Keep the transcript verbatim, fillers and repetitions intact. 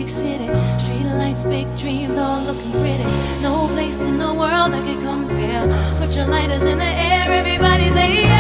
big city. Street lights, big dreams, all looking pretty. No place in the world that can compare. Put your lighters in the air, everybody say yeah.